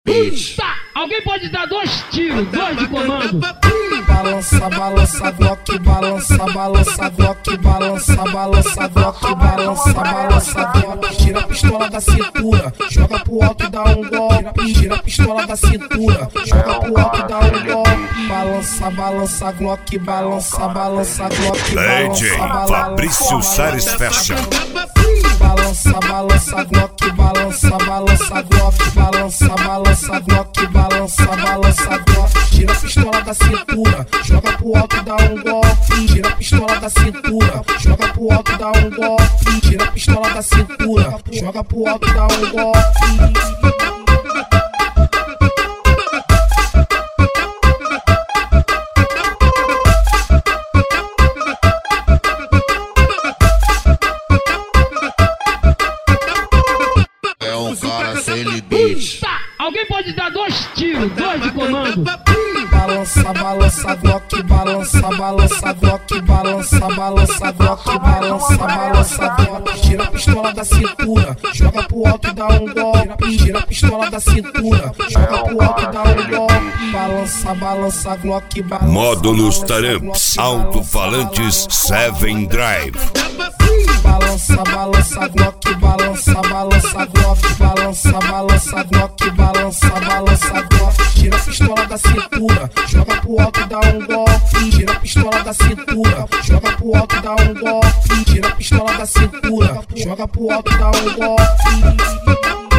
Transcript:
Alguém pode dar 2 tiros, 2 de comando. Balança, balança, Glock, balança, balança, Glock, balança, balança, Glock, balança, balança, Glock. Tira a pistola da cintura, joga pro alto e dá um golpe. Tira a pistola da cintura, joga pro alto e dá um golpe. Balança, balança, Glock, balança, balança, Glock, DJ Fabrício Sares Fashion. Balança, balança, Glock, balança, balança, Glock, balança, balança, Glock, balança, balança, Glock. Tira a pistola da cintura, joga pro alto e dá um golpe. Tira a pistola da cintura, joga pro alto e dá um golpe. Tira a pistola da cintura, joga pro alto e dá um golpe. Cara sem limite. Alguém pode dar 2 tiros, 2 de comando. Balança, balança, Glock, balança, balança, Glock, balança, balança, Glock, balança, balança, Glock. Tira a pistola da cintura, joga pro alto e dá um golpe. Tira a pistola da cintura, joga pro alto e dá um golpe. Balança, balança, Glock, balança. Módulos Taramps, alto-falantes 7 Drive. Balança, balança, Glock, balança, balança, Glock, balança, balança, Glock, balança, balança, Glock. Tira a pistola da cintura, joga pro alto e dá um golpe. Tira a pistola da cintura, joga pro alto e dá um golpe. Tira a pistola da cintura, joga pro alto e dá um golpe.